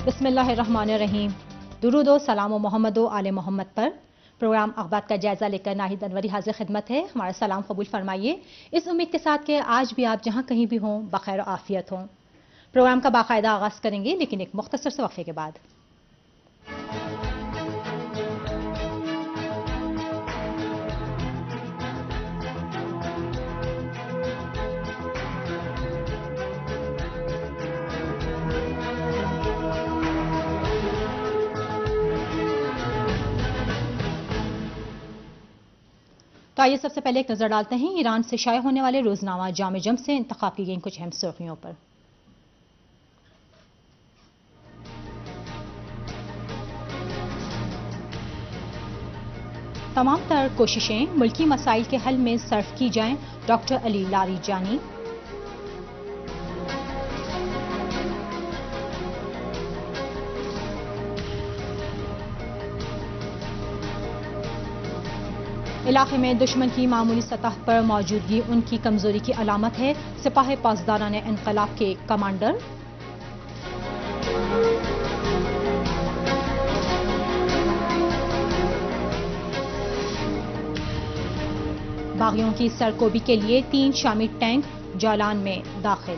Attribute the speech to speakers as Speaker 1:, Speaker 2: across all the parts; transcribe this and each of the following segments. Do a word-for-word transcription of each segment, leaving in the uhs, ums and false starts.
Speaker 1: بسم اللہ الرحمن الرحیم. درود و سلام و محمد و آل محمد پر. پروگرام اخبار کا جائزہ لے کر ناہید انوری حاضر خدمت ہے. ہمارا سلام قبول فرمائیے اس امید کے ساتھ کہ آج بھی آپ جہاں کہیں بھی ہوں بخیر و عافیت ہوں. پروگرام کا باقاعدہ آغاز کریں گے لیکن ایک مختصر سے وقفے کے بعد. تو آئیے سب سے پہلے ایک نظر ڈالتے ہیں ایران سے شائع ہونے والے روزنامہ جامع جم سے انتخاب کی گئی کچھ اہم سرخیوں پر. تمام تر کوششیں ملکی مسائل کے حل میں صرف کی جائیں. ڈاکٹر علی لاری جانی. علاقے میں دشمن کی معمولی سطح پر موجودگی ان کی کمزوری کی علامت ہے. سپاہ پاسداران انقلاب کے کمانڈر. باغیوں کی سرکوبی کے لیے تین شامی ٹینک جولان میں داخل.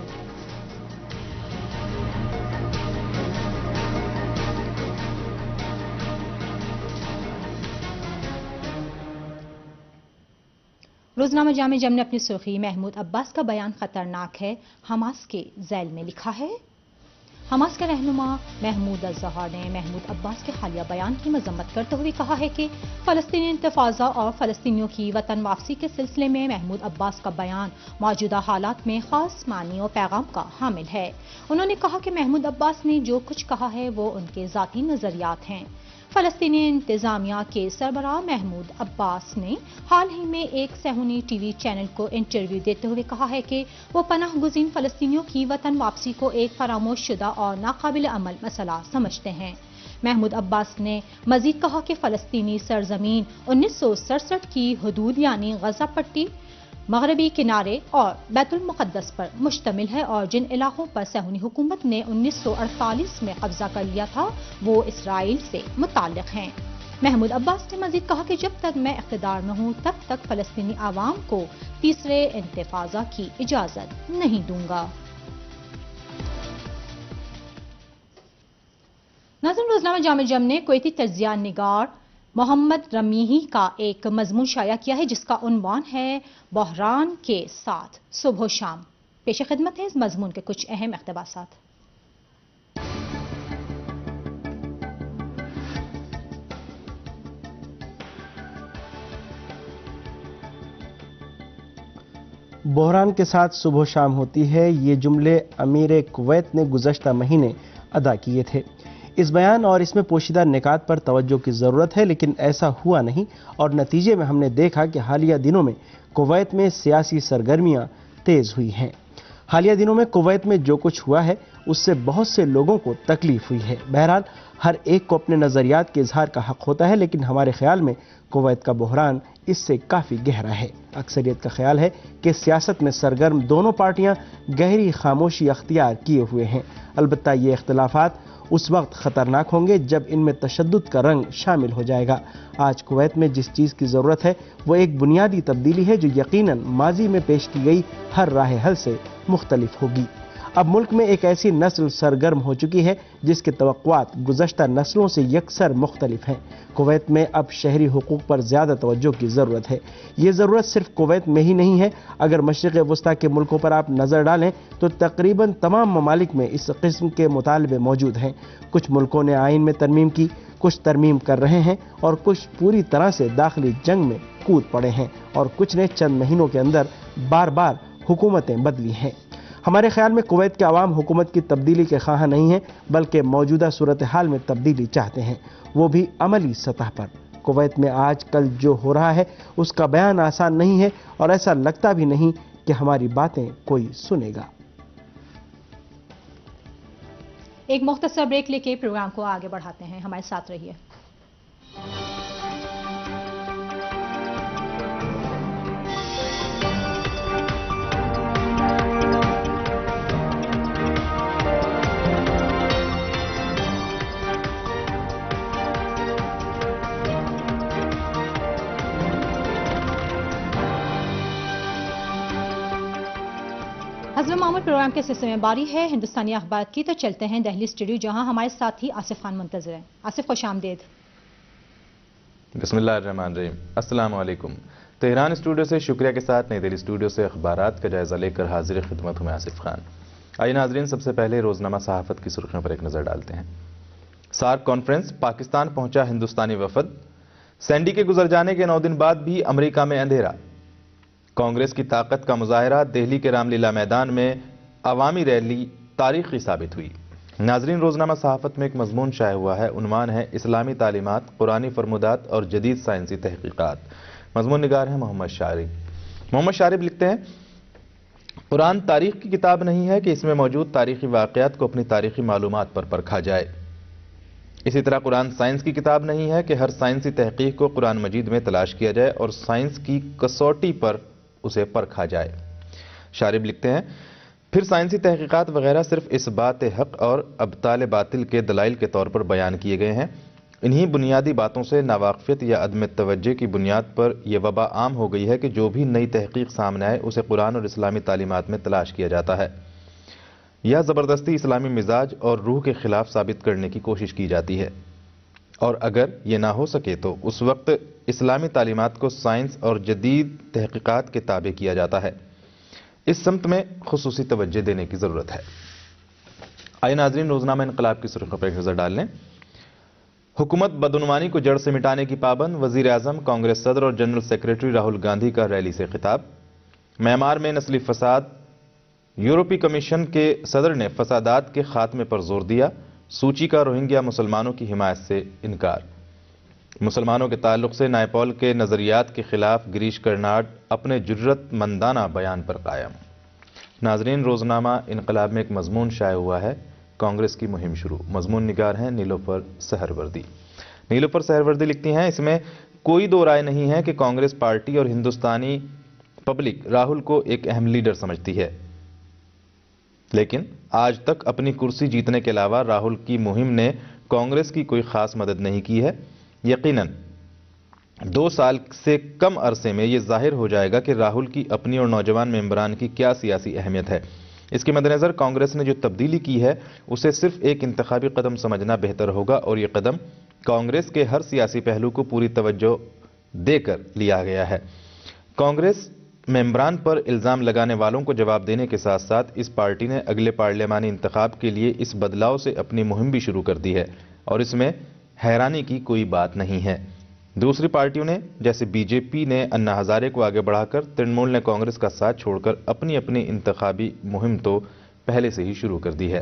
Speaker 1: روزنامہ جامع جم نے اپنی سرخی محمود عباس کا بیان خطرناک ہے حماس کے ذیل میں لکھا ہے. حماس کے رہنما محمود الزہار نے محمود عباس کے حالیہ بیان کی مذمت کرتے ہوئے کہا ہے کہ فلسطینی انتفاضہ اور فلسطینیوں کی وطن واپسی کے سلسلے میں محمود عباس کا بیان موجودہ حالات میں خاص معنی و پیغام کا حامل ہے. انہوں نے کہا کہ محمود عباس نے جو کچھ کہا ہے وہ ان کے ذاتی نظریات ہیں. فلسطینی انتظامیہ کے سربراہ محمود عباس نے حال ہی میں ایک صہیونی ٹی وی چینل کو انٹرویو دیتے ہوئے کہا ہے کہ وہ پناہ گزین فلسطینیوں کی وطن واپسی کو ایک فراموش شدہ اور ناقابل عمل مسئلہ سمجھتے ہیں. محمود عباس نے مزید کہا کہ فلسطینی سرزمین انیس سو سڑسٹھ کی حدود یعنی غزہ پٹی، مغربی کنارے اور بیت المقدس پر مشتمل ہے اور جن علاقوں پر صہیونی حکومت نے انیس سو اڑتالیس میں قبضہ کر لیا تھا وہ اسرائیل سے متعلق ہیں. محمود عباس نے مزید کہا کہ جب تک میں اقتدار میں ہوں تب تک فلسطینی عوام کو تیسرے انتفاضہ کی اجازت نہیں دوں گا. ناظرین، روزنامہ جامع جم نے کویتی تجزیہ نگار محمد رمیحی کا ایک مضمون شائع کیا ہے جس کا عنوان ہے بحران کے ساتھ صبح و شام. پیش خدمت ہے اس مضمون کے کچھ اہم اقتباسات.
Speaker 2: بحران کے ساتھ صبح و شام ہوتی ہے، یہ جملے امیر کویت نے گزشتہ مہینے ادا کیے تھے. اس بیان اور اس میں پوشیدہ نکات پر توجہ کی ضرورت ہے، لیکن ایسا ہوا نہیں اور نتیجے میں ہم نے دیکھا کہ حالیہ دنوں میں کویت میں سیاسی سرگرمیاں تیز ہوئی ہیں. حالیہ دنوں میں کویت میں جو کچھ ہوا ہے اس سے بہت سے لوگوں کو تکلیف ہوئی ہے. بہرحال ہر ایک کو اپنے نظریات کے اظہار کا حق ہوتا ہے، لیکن ہمارے خیال میں کویت کا بحران اس سے کافی گہرا ہے. اکثریت کا خیال ہے کہ سیاست میں سرگرم دونوں پارٹیاں گہری خاموشی اختیار کیے ہوئے ہیں. البتہ یہ اختلافات اس وقت خطرناک ہوں گے جب ان میں تشدد کا رنگ شامل ہو جائے گا. آج کویت میں جس چیز کی ضرورت ہے وہ ایک بنیادی تبدیلی ہے جو یقیناً ماضی میں پیش کی گئی ہر راہ حل سے مختلف ہوگی. اب ملک میں ایک ایسی نسل سرگرم ہو چکی ہے جس کے توقعات گزشتہ نسلوں سے یکسر مختلف ہیں. کویت میں اب شہری حقوق پر زیادہ توجہ کی ضرورت ہے. یہ ضرورت صرف کویت میں ہی نہیں ہے. اگر مشرق وسطیٰ کے ملکوں پر آپ نظر ڈالیں تو تقریباً تمام ممالک میں اس قسم کے مطالبے موجود ہیں. کچھ ملکوں نے آئین میں ترمیم کی، کچھ ترمیم کر رہے ہیں اور کچھ پوری طرح سے داخلی جنگ میں کود پڑے ہیں اور کچھ نے چند مہینوں کے اندر بار بار حکومتیں بدلی ہیں. ہمارے خیال میں کویت کے عوام حکومت کی تبدیلی کے خواہاں نہیں ہیں بلکہ موجودہ صورتحال میں تبدیلی چاہتے ہیں، وہ بھی عملی سطح پر. کویت میں آج کل جو ہو رہا ہے اس کا بیان آسان نہیں ہے اور ایسا لگتا بھی نہیں کہ ہماری باتیں کوئی سنے گا.
Speaker 1: ایک مختصر بریک لے کے پروگرام کو آگے بڑھاتے ہیں، ہمارے ساتھ رہیے. پروگرام کے سلسلے میں باری ہے ہندوستانی اخبار کی، تو چلتے ہیں دہلی اسٹوڈیو جہاں ہمارے ساتھی آصف خان منتظر ہیں۔ آصف، خوش آمدید۔
Speaker 3: بسم اللہ الرحمن الرحیم۔ السلام علیکم۔ تہران اسٹوڈیو سے شکریہ کے ساتھ نئی دہلی اسٹوڈیو سے اخبارات کا جائزہ لے کر حاضر خدمت ہوں میں آصف خان۔ آئیے ناظرین، سب سے پہلے روزنامہ صحافت کی سرخیوں پر ایک نظر ڈالتے ہیں۔ سارک کانفرنس، پاکستان پہنچا ہندوستانی وفد۔ سینڈی کے گزر جانے کے نو دن بعد بھی امریکہ میں اندھیرا۔ کانگریس کی طاقت کا مظاہرہ، دہلی کے رام لیلا میدان میں عوامی ریلی تاریخی ثابت ہوئی۔ ناظرین، روزنامہ صحافت میں ایک مضمون شائع ہوا ہے، عنوان ہے اسلامی تعلیمات، قرآنی فرمودات اور جدید سائنسی تحقیقات۔ مضمون نگار ہیں محمد شارب۔ محمد شارب لکھتے ہیں، قرآن تاریخ کی کتاب نہیں ہے کہ اس میں موجود تاریخی واقعات کو اپنی تاریخی معلومات پر پرکھا جائے۔ اسی طرح قرآن سائنس کی کتاب نہیں ہے کہ ہر سائنسی تحقیق کو قرآن مجید میں تلاش کیا جائے اور سائنس کی کسوٹی پر اسے پرکھا جائے۔ شارب لکھتے ہیں، پھر سائنسی تحقیقات وغیرہ صرف اس بات حق اور ابطال باطل کے دلائل کے طور پر بیان کیے گئے ہیں۔ انہی بنیادی باتوں سے ناواقفیت یا عدم توجہ کی بنیاد پر یہ وبا عام ہو گئی ہے کہ جو بھی نئی تحقیق سامنے آئے اسے قرآن اور اسلامی تعلیمات میں تلاش کیا جاتا ہے، یا زبردستی اسلامی مزاج اور روح کے خلاف ثابت کرنے کی کوشش کی جاتی ہے، اور اگر یہ نہ ہو سکے تو اس وقت اسلامی تعلیمات کو سائنس اور جدید تحقیقات کے تابع کیا جاتا ہے۔ اس سمت میں خصوصی توجہ دینے کی ضرورت ہے۔ آئیے ناظرین، روزنامہ انقلاب کی سرخیوں پر ایک نظر ڈال لیں۔ حکومت بدعنوانی کو جڑ سے مٹانے کی پابند، وزیر اعظم، کانگریس صدر اور جنرل سیکریٹری راہل گاندھی کا ریلی سے خطاب۔ میانمار میں نسلی فساد، یورپی کمیشن کے صدر نے فسادات کے خاتمے پر زور دیا۔ سوچی کا روہنگیا مسلمانوں کی حمایت سے انکار۔ مسلمانوں کے تعلق سے نائپال کے نظریات کے خلاف گریش کرناڈ اپنے جرت مندانہ بیان پر قائم۔ ناظرین، روزنامہ انقلاب میں ایک مضمون شائع ہوا ہے، کانگریس کی مہم شروع۔ مضمون نگار ہیں نیلوفر سہروردی۔ نیلوفر سہروردی لکھتی ہیں، اس میں کوئی دو رائے نہیں ہے کہ کانگریس پارٹی اور ہندوستانی پبلک راہل کو ایک اہم لیڈر سمجھتی ہے، لیکن آج تک اپنی کرسی جیتنے کے علاوہ راہل کی مہم نے کانگریس کی کوئی خاص مدد نہیں کی ہے۔ یقیناً دو سال سے کم عرصے میں یہ ظاہر ہو جائے گا کہ راہل کی اپنی اور نوجوان ممبران کی کیا سیاسی اہمیت ہے۔ اس کے مد نظر کانگریس نے جو تبدیلی کی ہے اسے صرف ایک انتخابی قدم سمجھنا بہتر ہوگا، اور یہ قدم کانگریس کے ہر سیاسی پہلو کو پوری توجہ دے کر لیا گیا ہے۔ کانگریس ممبران پر الزام لگانے والوں کو جواب دینے کے ساتھ ساتھ اس پارٹی نے اگلے پارلیمانی انتخاب کے لیے اس بدلاؤ سے اپنی مہم بھی شروع کر دی ہے، اور اس میں حیرانی کی کوئی بات نہیں ہے۔ دوسری پارٹیوں نے جیسے بی جے پی نے انا ہزارے کو آگے بڑھا کر، ترنمول نے کانگریس کا ساتھ چھوڑ کر اپنی اپنی انتخابی مہم تو پہلے سے ہی شروع کر دی ہے۔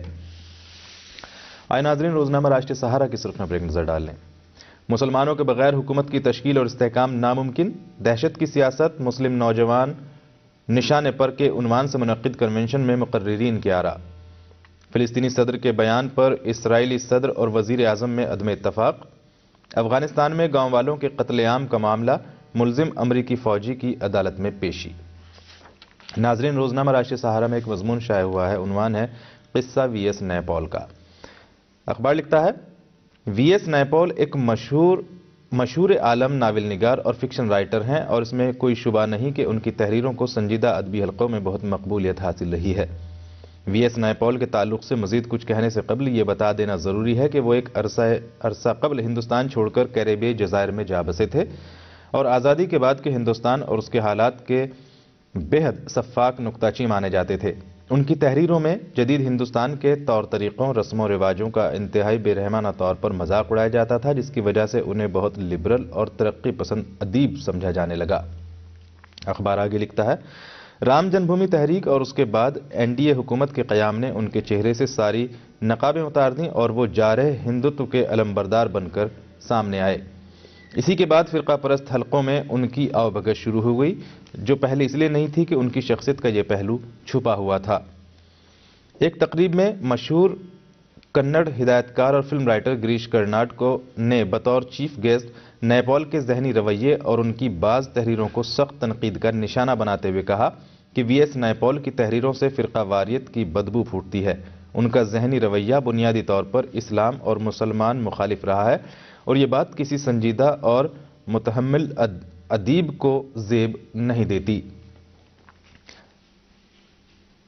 Speaker 3: آئے ناظرین، روزنامہ راشٹریہ سہارا کی سرخیوں پر ایک نظر ڈال لیں۔ مسلمانوں کے بغیر حکومت کی تشکیل اور استحکام ناممکن، دہشت کی سیاست، مسلم نوجوان نشانے پر کے عنوان سے منعقد کنونشن میں مقررین کی آراء۔ فلسطینی صدر کے بیان پر اسرائیلی صدر اور وزیر اعظم میں عدم اتفاق۔ افغانستان میں گاؤں والوں کے قتل عام کا معاملہ، ملزم امریکی فوجی کی عدالت میں پیشی۔ ناظرین، روزنامہ راشٹریہ سہارا میں ایک مضمون شائع ہوا ہے، عنوان ہے قصہ وی ایس نائپال کا۔ اخبار لکھتا ہے، وی ایس نائپال ایک مشہور مشہور عالم ناول نگار اور فکشن رائٹر ہیں، اور اس میں کوئی شبہ نہیں کہ ان کی تحریروں کو سنجیدہ ادبی حلقوں میں بہت مقبولیت حاصل رہی ہے۔ وی ایس نائپال کے تعلق سے مزید کچھ کہنے سے قبل یہ بتا دینا ضروری ہے کہ وہ ایک عرصہ عرصہ قبل ہندوستان چھوڑ کر کیریبین جزائر میں جا بسے تھے، اور آزادی کے بعد کے ہندوستان اور اس کے حالات کے بےحد شفاف نکتہ چین مانے جاتے تھے۔ ان کی تحریروں میں جدید ہندوستان کے طور طریقوں، رسم و رواجوں کا انتہائی بے رحمانہ طور پر مذاق اڑایا جاتا تھا، جس کی وجہ سے انہیں بہت لبرل اور ترقی پسند ادیب سمجھا جانے لگا۔ اخبار آگے لکھتا ہے، رام جنم بھومی تحریک اور اس کے بعد این ڈی اے حکومت کے قیام نے ان کے چہرے سے ساری نقابیں اتار دیں، اور وہ جارح ہندوتو کے علمبردار بن کر سامنے آئے۔ اسی کے بعد فرقہ پرست حلقوں میں ان کی آؤ بھگت شروع ہو گئی، جو پہلے اس لیے نہیں تھی کہ ان کی شخصیت کا یہ پہلو چھپا ہوا تھا۔ ایک تقریب میں مشہور کنڑ ہدایت کار اور فلم رائٹر گریش کرناڈ کو نے بطور چیف گیسٹ نیپال کے ذہنی رویے اور ان کی بعض تحریروں کو سخت تنقید کر نشانہ بناتے ہوئے کہا کہ وی ایس نائپال کی تحریروں سے فرقہ واریت کی بدبو پھوٹتی ہے۔ ان کا ذہنی رویہ بنیادی طور پر اسلام اور مسلمان مخالف رہا ہے، اور یہ بات کسی سنجیدہ اور متحمل ادیب کو زیب نہیں دیتی۔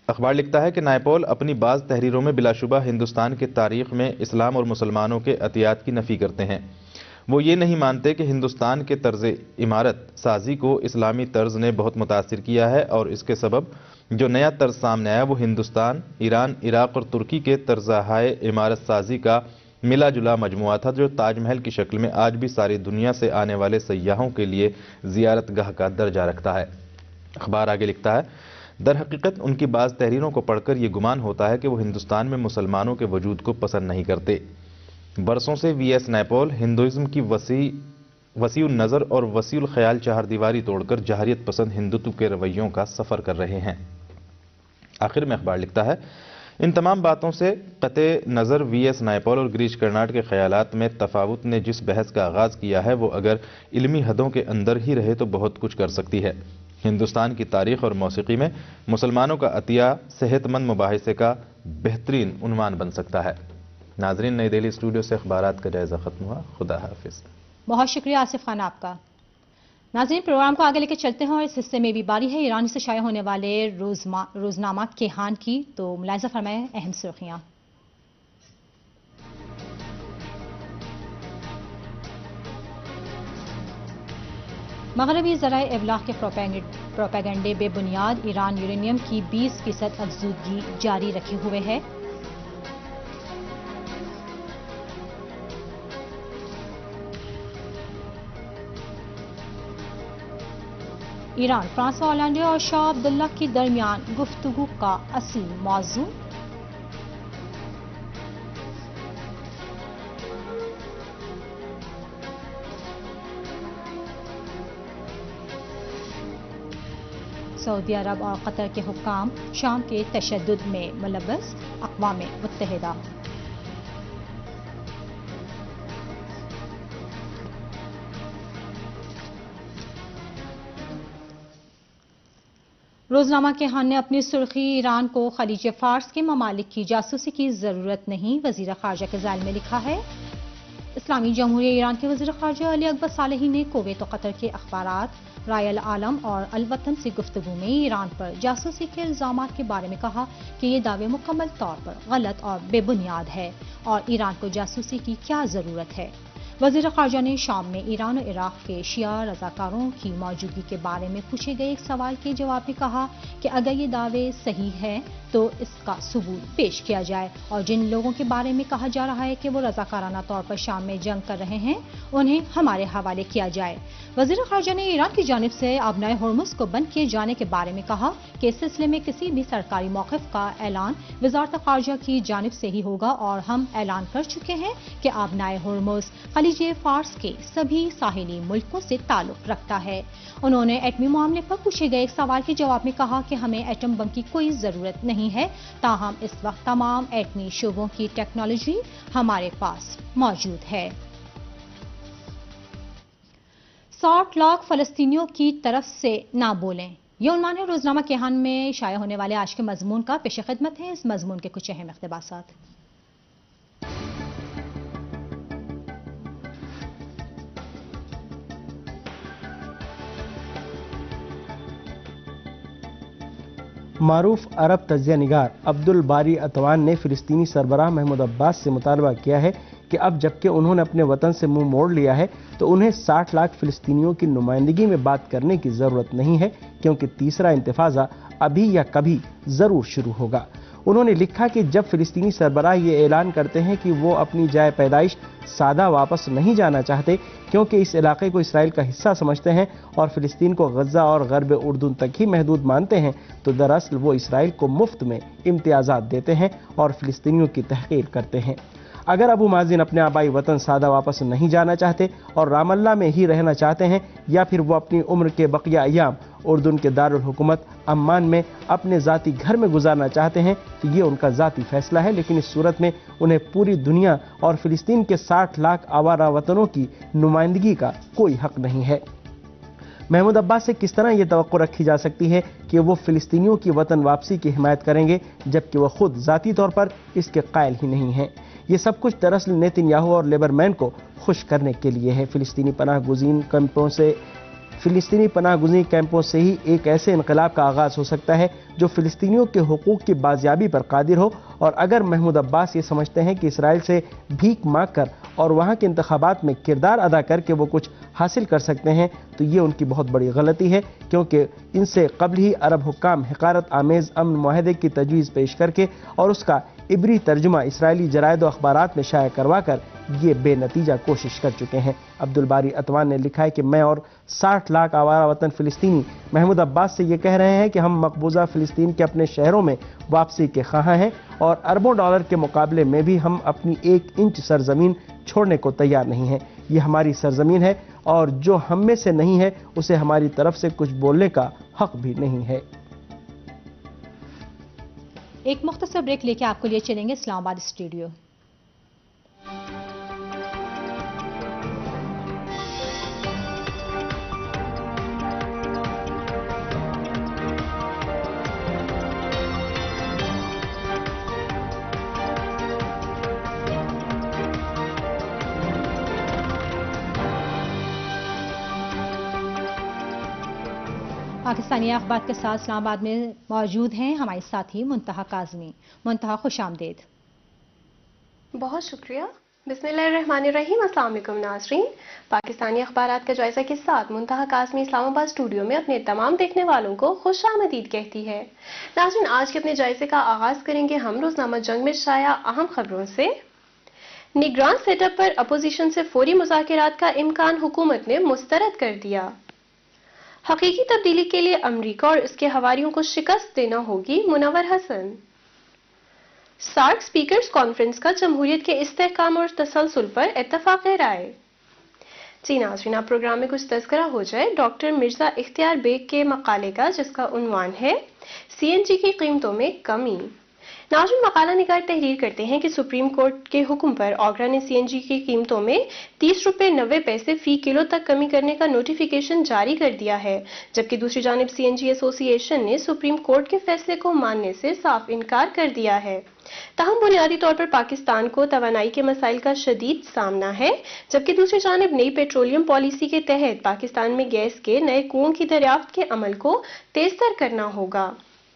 Speaker 3: اخبار لکھتا ہے کہ نائپول اپنی بعض تحریروں میں بلا شبہ ہندوستان کی تاریخ میں اسلام اور مسلمانوں کے عطیات کی نفی کرتے ہیں۔ وہ یہ نہیں مانتے کہ ہندوستان کے طرز عمارت سازی کو اسلامی طرز نے بہت متاثر کیا ہے، اور اس کے سبب جو نیا طرز سامنے آیا وہ ہندوستان، ایران، عراق اور ترکی کے طرزہائے عمارت سازی کا ملا جلا مجموعہ تھا، جو تاج محل کی شکل میں آج بھی ساری دنیا سے آنے والے سیاحوں کے لیے زیارت گاہ کا درجہ رکھتا ہے۔ اخبار آگے لکھتا ہے، در حقیقت ان کی بعض تحریروں کو پڑھ کر یہ گمان ہوتا ہے کہ وہ ہندوستان میں مسلمانوں کے وجود کو پسند نہیں کرتے۔ برسوں سے وی ایس نائپول ہندوازم کی وسیع وسیع النظر اور وسیع الخیال چہار دیواری توڑ کر جاہریت پسند ہندوتو کے رویوں کا سفر کر رہے ہیں۔ آخر میں اخبار لکھتا ہے، ان تمام باتوں سے قطع نظر وی ایس نائپول اور گریش کرناٹ کے خیالات میں تفاوت نے جس بحث کا آغاز کیا ہے وہ اگر علمی حدوں کے اندر ہی رہے تو بہت کچھ کر سکتی ہے۔ ہندوستان کی تاریخ اور موسیقی میں مسلمانوں کا عطیہ صحت مند مباحثے کا بہترین عنوان بن سکتا ہے۔ ناظرین، نئی دہلی اسٹوڈیو سے اخبارات کا جائزہ ختم ہوا۔ خدا حافظ۔
Speaker 1: بہت شکریہ آصف خان آپ کا۔ ناظرین، پروگرام کو آگے لے کے چلتے ہیں اور اس حصے میں بھی باری ہے ایران سے شائع ہونے والے روزنامہ کیہان کی، تو ملاحظہ فرمائیں اہم سرخیاں۔ مغربی ذرائع ابلاغ کے پروپیگنڈے بے بنیاد، ایران یورینیم کی بیس فیصد افزودگی جاری رکھے ہوئے ہے۔ ایران، فرانس و ہالینڈ اور شاہ عبداللہ کے درمیان گفتگو کا اصل موضوع۔ سعودی عرب اور قطر کے حکام شام کے تشدد میں ملوث، اقوام متحدہ۔ روزنامہ کیہان نے اپنی سرخی ایران کو خلیج فارس کے ممالک کی جاسوسی کی ضرورت نہیں، وزیر خارجہ کے ذیل میں لکھا ہے۔ اسلامی جمہوریہ ایران کے وزیر خارجہ علی اکبر صالحی نے کویت و قطر کے اخبارات رائے العالم اور الوطن سے گفتگو میں ایران پر جاسوسی کے الزامات کے بارے میں کہا کہ یہ دعوے مکمل طور پر غلط اور بے بنیاد ہے اور ایران کو جاسوسی کی کیا ضرورت ہے۔ وزیر خارجہ نے شام میں ایران اور عراق کے شیعہ رضاکاروں کی موجودگی کے بارے میں پوچھے گئے ایک سوال کے جواب میں کہا کہ اگر یہ دعوے صحیح ہیں تو اس کا ثبوت پیش کیا جائے اور جن لوگوں کے بارے میں کہا جا رہا ہے کہ وہ رضاکارانہ طور پر شام میں جنگ کر رہے ہیں انہیں ہمارے حوالے کیا جائے۔ وزیر خارجہ نے ایران کی جانب سے آبنائے ہرمز کو بند کیے جانے کے بارے میں کہا کہ اس سلسلے میں کسی بھی سرکاری موقف کا اعلان وزارت خارجہ کی جانب سے ہی ہوگا اور ہم اعلان کر چکے ہیں کہ آبنائے ہرمز خلیج فارس کے سبھی ساحلی ملکوں سے تعلق رکھتا ہے۔ انہوں نے ایٹمی معاملے پر پوچھے گئے ایک سوال کے جواب میں کہا کہ ہمیں ایٹم بم کی کوئی ضرورت نہیں ہے، تاہم اس وقت تمام ایٹمی شعبوں کی ٹیکنالوجی ہمارے پاس موجود ہے۔ ساٹھ لاکھ فلسطینیوں کی طرف سے نہ بولیں، یہ عنوان ہے روزنامہ کیہان میں شائع ہونے والے آج کے مضمون کا۔ پیش خدمت ہے اس مضمون کے کچھ اہم اقتباسات۔
Speaker 2: معروف عرب تجزیہ نگار عبد الباری اتوان نے فلسطینی سربراہ محمود عباس سے مطالبہ کیا ہے کہ اب جبکہ انہوں نے اپنے وطن سے منہ موڑ لیا ہے تو انہیں ساٹھ لاکھ فلسطینیوں کی نمائندگی میں بات کرنے کی ضرورت نہیں ہے، کیونکہ تیسرا انتفاضہ ابھی یا کبھی ضرور شروع ہوگا۔ انہوں نے لکھا کہ جب فلسطینی سربراہ یہ اعلان کرتے ہیں کہ وہ اپنی جائے پیدائش سادہ واپس نہیں جانا چاہتے کیونکہ اس علاقے کو اسرائیل کا حصہ سمجھتے ہیں اور فلسطین کو غزہ اور غرب اردن تک ہی محدود مانتے ہیں، تو دراصل وہ اسرائیل کو مفت میں امتیازات دیتے ہیں اور فلسطینیوں کی تحقیر کرتے ہیں۔ اگر ابو مازن اپنے آبائی وطن سادہ واپس نہیں جانا چاہتے اور رام اللہ میں ہی رہنا چاہتے ہیں، یا پھر وہ اپنی عمر کے بقیہ ایام اردن کے دارالحکومت عمان میں اپنے ذاتی گھر میں گزارنا چاہتے ہیں تو یہ ان کا ذاتی فیصلہ ہے، لیکن اس صورت میں انہیں پوری دنیا اور فلسطین کے ساٹھ لاکھ آوارہ وطنوں کی نمائندگی کا کوئی حق نہیں ہے۔ محمود عباس سے کس طرح یہ توقع رکھی جا سکتی ہے کہ وہ فلسطینیوں کی وطن واپسی کی حمایت کریں گے جبکہ وہ خود ذاتی طور پر اس کے قائل ہی نہیں ہیں؟ یہ سب کچھ دراصل نیتن یاہو اور لیبر مین کو خوش کرنے کے لیے ہے۔ فلسطینی پناہ گزین کیمپوں سے فلسطینی پناہ گزین کیمپوں سے ہی ایک ایسے انقلاب کا آغاز ہو سکتا ہے جو فلسطینیوں کے حقوق کی بازیابی پر قادر ہو، اور اگر محمود عباس یہ سمجھتے ہیں کہ اسرائیل سے بھیک مانگ کر اور وہاں کے انتخابات میں کردار ادا کر کے وہ کچھ حاصل کر سکتے ہیں تو یہ ان کی بہت بڑی غلطی ہے، کیونکہ ان سے قبل ہی عرب حکام حقارت آمیز امن معاہدے کی تجویز پیش کر کے اور اس کا عبری ترجمہ اسرائیلی جرائد و اخبارات میں شائع کروا کر یہ بے نتیجہ کوشش کر چکے ہیں۔ عبدالباری اتوان نے لکھا ہے کہ میں اور ساٹھ لاکھ آوارہ وطن فلسطینی محمود عباس سے یہ کہہ رہے ہیں کہ ہم مقبوضہ فلسطین کے اپنے شہروں میں واپسی کے خواہاں ہیں، اور اربوں ڈالر کے مقابلے میں بھی ہم اپنی ایک انچ سرزمین چھوڑنے کو تیار نہیں ہیں۔ یہ ہماری سرزمین ہے اور جو ہم میں سے نہیں ہے اسے ہماری طرف سے کچھ بولنے کا حق بھی نہیں ہے۔
Speaker 1: ایک مختصر بریک لے کے آپ کو لیے چلیں گے اسلام آباد اسٹوڈیو۔ پاکستانی اخبار کے ساتھ اسلام آباد میں موجود ہیں ہمارے ساتھی منتہا کاظمی۔ منتہا، خوش آمدید۔
Speaker 4: بہت شکریہ۔ بسم اللہ الرحمن الرحیم۔ السلام علیکم ناظرین، پاکستانی اخبارات کا جائزہ کے ساتھ منتہا کاظمی اسلام آباد اسٹوڈیو میں اپنے تمام دیکھنے والوں کو خوش آمدید کہتی ہے۔ ناظرین، آج کے اپنے جائزے کا آغاز کریں گے ہم روزنامہ جنگ میں شائع اہم خبروں سے۔ نگران سیٹ اپ پر اپوزیشن سے فوری مذاکرات کا امکان حکومت نے مسترد کر دیا۔ حقیقی تبدیلی کے لیے امریکہ اور اس کے حواریوں کو شکست دینا ہوگی، منور حسن۔ سارک سپیکرز کانفرنس کا جمہوریت کے استحکام اور تسلسل پر اتفاق رائے۔ جی ناظرین، آپ پروگرام میں کچھ تذکرہ ہو جائے ڈاکٹر مرزا اختیار بیگ کے مقالے کا، جس کا عنوان ہے سی این جی کی قیمتوں میں کمی۔ ناظرین، مقالہ نگار تحریر کرتے ہیں کہ سپریم کورٹ کے حکم پر آگرہ نے سی این جی کی قیمتوں میں تیس روپے نوے پیسے فی کلو تک کمی کرنے کا نوٹیفیکیشن جاری کر دیا ہے، جبکہ دوسری جانب سی این جی ایسوسی ایشن نے سپریم کورٹ کے فیصلے کو ماننے سے صاف انکار کر دیا ہے۔ تاہم بنیادی طور پر پاکستان کو توانائی کے مسائل کا شدید سامنا ہے، جبکہ دوسری جانب نئی پیٹرولیم پالیسی کے تحت پاکستان میں گیس کے نئے کنوؤں کی دریافت کے عمل کو تیز تر کرنا ہوگا۔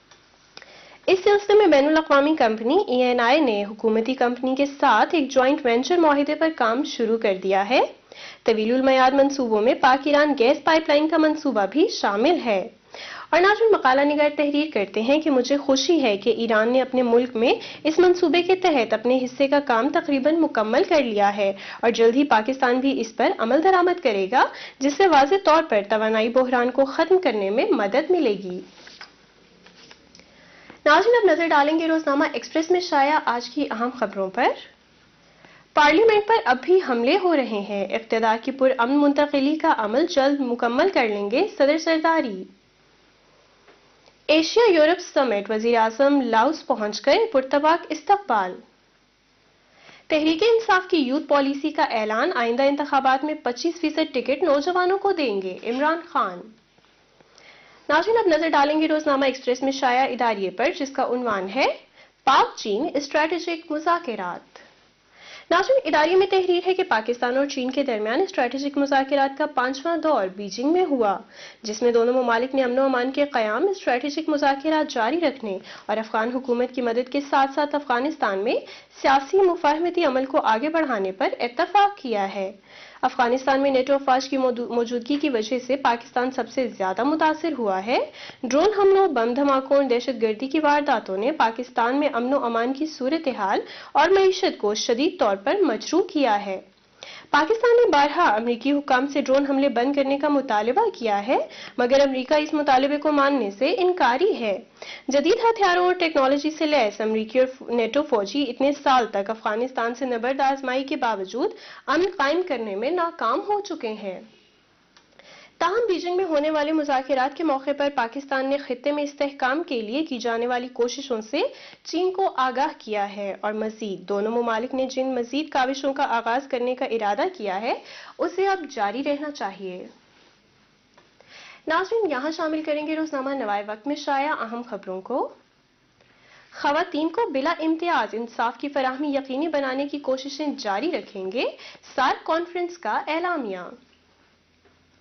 Speaker 4: اس سلسلے میں بین الاقوامی کمپنی ای این آئی نے حکومتی کمپنی کے ساتھ ایک جوائنٹ وینچر معاہدے پر کام شروع کر دیا ہے۔ طویل المیعاد منصوبوں میں پاک ایران گیس پائپ لائن کا منصوبہ بھی شامل ہے۔ اور ناظرین، مقالہ نگار تحریر کرتے ہیں کہ مجھے خوشی ہے کہ ایران نے اپنے ملک میں اس منصوبے کے تحت اپنے حصے کا کام تقریباً مکمل کر لیا ہے، اور جلد ہی پاکستان بھی اس پر عمل درآمد کرے گا، جس سے واضح طور پر توانائی بحران کو ختم کرنے میں مدد ملے گی۔ ناظرین، اب نظر ڈالیں گے روزنامہ ایکسپریس میں شائع آج کی اہم خبروں پر۔ پارلیمنٹ پر اب بھی حملے ہو رہے ہیں، اقتدار کی پرامن منتقلی کا عمل جلد مکمل کر لیں گے صدر زرداری۔ ایشیا یورپ سمٹ، وزیر اعظم لاؤس پہنچ گئے، پرتپاک استقبال۔ تحریک انصاف کی یوتھ پالیسی کا اعلان، آئندہ انتخابات میں پچیس فیصد ٹکٹ نوجوانوں کو دیں گے، عمران خان۔ ناظرین، اب نظر ڈالیں گے روزنامہ ایکسپریس میں شائع اداریے پر، جس کا عنوان ہے پاک چین اسٹریٹجک مذاکرات۔ ناظرین، اداریے میں تحریر ہے کہ پاکستان اور چین کے درمیان اسٹریٹجک مذاکرات کا پانچواں دور بیجنگ میں ہوا، جس میں دونوں ممالک نے امن و امان کے قیام، اسٹریٹجک مذاکرات جاری رکھنے اور افغان حکومت کی مدد کے ساتھ ساتھ افغانستان میں سیاسی مفاہمتی عمل کو آگے بڑھانے پر اتفاق کیا ہے۔ افغانستان میں نیٹو افواج کی موجودگی کی وجہ سے پاکستان سب سے زیادہ متاثر ہوا ہے۔ ڈرون حملوں، بم دھماکوں اور دہشت گردی کی وارداتوں نے پاکستان میں امن و امان کی صورتحال اور معیشت کو شدید طور پر مجروح کیا ہے۔ پاکستان نے بارہا امریکی حکام سے ڈرون حملے بند کرنے کا مطالبہ کیا ہے، مگر امریکہ اس مطالبے کو ماننے سے انکاری ہے۔ جدید ہتھیاروں اور ٹیکنالوجی سے لیس امریکی اور نیٹو فوجی اتنے سال تک افغانستان سے نبرد آزمائی کے باوجود امن قائم کرنے میں ناکام ہو چکے ہیں۔ تاہم بیجنگ میں ہونے والے مذاکرات کے موقع پر پاکستان نے خطے میں استحکام کے لیے کی جانے والی کوششوں سے چین کو آگاہ کیا ہے، اور مزید دونوں ممالک نے جن مزید کاوشوں کا آغاز کرنے کا ارادہ کیا ہے اسے اب جاری رہنا چاہیے۔ ناظرین، یہاں شامل کریں گے روزنامہ نوائے وقت میں شائع اہم خبروں کو۔ خواتین کو بلا امتیاز انصاف کی فراہمی یقینی بنانے کی کوششیں جاری رکھیں گے، سارک کانفرنس کا اعلامیہ۔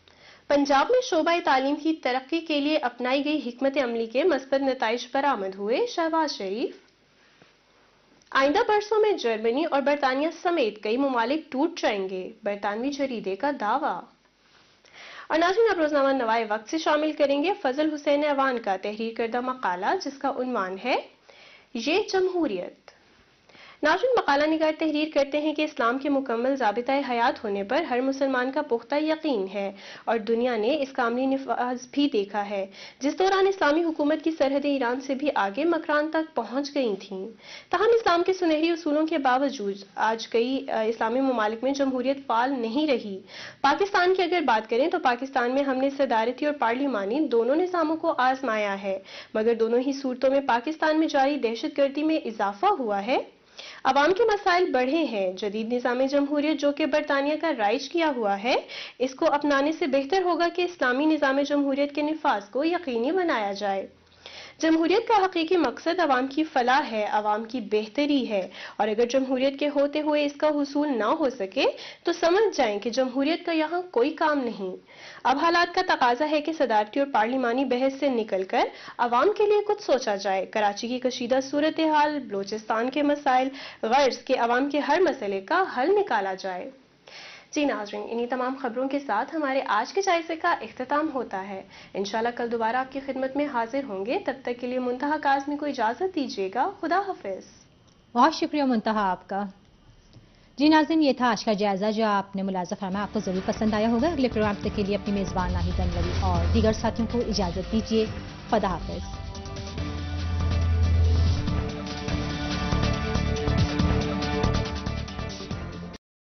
Speaker 4: पंजाब में शोबा तालीम की तरक्की के लिए अपनाई गई हिकमत अमली के मस्बत नताइज बरामद हुए। शहबाज शरीफ। आइंदा बरसों में जर्मनी और बरतानिया समेत कई ममालिक टूट जाएंगे, बरतानवी जरीदे का दावा। और नाज़रीन, अब रोजनामा नवाए वक्त से शामिल करेंगे फजल हुसैन अवान का तहरीर करदा मकाला, जिसका उन्वान है ये जमहूरियत। नाज़रीन, मकाला निगार तहरीर करते हैं कि इस्लाम के मुकम्मल ज़ाबिता-ए हयात होने पर हर मुसलमान का पुख्ता यकीन है और दुनिया ने इसका अमली निफाज भी देखा है, जिस दौरान इस्लामी हुकूमत की सरहदें ईरान से भी आगे मकरान तक पहुंच गई थीं। तहम इस्लाम के सुनहरी उसूलों के बावजूद आज कई इस्लामी ममालिक में जमहूरियत फाल नहीं रही। पाकिस्तान की अगर बात करें तो पाकिस्तान में हमने सदारती और पार्लिमानी दोनों निज़ामों को आजमाया है, मगर दोनों ही सूरतों में पाकिस्तान में जारी दहशतगर्दी में इजाफा हुआ है, अवाम के मसाइल बढ़े हैं। जदीद निज़ाम जमहूरियत जो कि बरतानिया का राइज किया हुआ है, इसको अपनाने से बेहतर होगा कि इस्लामी निज़ाम जमहूरियत के निफाज को यकीनी बनाया जाए। जमहूरियत का हकीकी मकसद अवाम की फलाह है, अवाम की बेहतरी है, और अगर जमहूरियत के होते हुए इसका हुसूल ना हो सके तो समझ जाएं कि जमहूरियत का यहाँ कोई काम नहीं। अब हालात का तकाजा है कि सदारती और पार्लिमानी बहस से निकलकर अवाम के लिए कुछ सोचा जाए। कराची की कशीदा सूरत हाल, बलोचिस्तान के मसाइल, गर्ज के अवाम के हर मसले का हल निकाला जाए। जी नाज़रीन, इन्हीं तमाम खबरों के साथ हमारे आज के जायजे का इख्तिताम होता है। इंशाल्लाह कल दोबारा आपकी खिदमत में हाजिर होंगे। तब तक के लिए मुंतहा काज़मी को इजाज़त दीजिएगा। खुदा हाफिज।
Speaker 1: बहुत शुक्रिया मुंतहा आपका। जी नाज़रीन, ये था आज का जायजा जो आपने मुलाज़ा फरमाया, आपको ज़रूर पसंद आया होगा। अगले प्रोग्राम तक के लिए अपनी मेज़बान नाहिद अनवरी और दीगर साथियों को इजाज़त दीजिए। खुदा हाफिज।